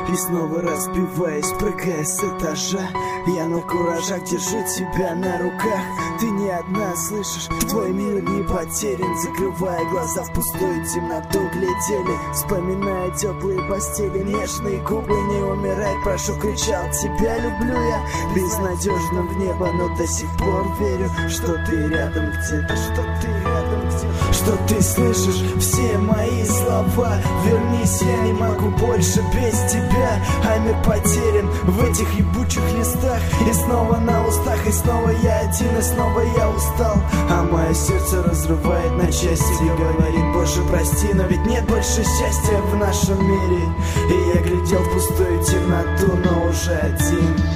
И снова разбиваясь, прыгая с этажа, я на куражах держу тебя на руках. Ты не одна, слышишь, твой мир не потерян. Закрывая глаза в пустую темноту глядели, вспоминая теплые постели, нежные губы. Не умирай, прошу, кричал, тебя люблю я безнадежно в небо, но до сих пор верю, что ты рядом где-то, что ты рядом где-то, что ты слышишь все мои слова. Вернись, я не могу больше без тебя, а мир потерян в этих ебучих листах. И снова на устах, и снова я один, и снова я устал, а мое сердце разрывает на части и говорит: Боже, прости, но ведь нет больше счастья в нашем мире. И я глядел в пустую темноту, но уже один.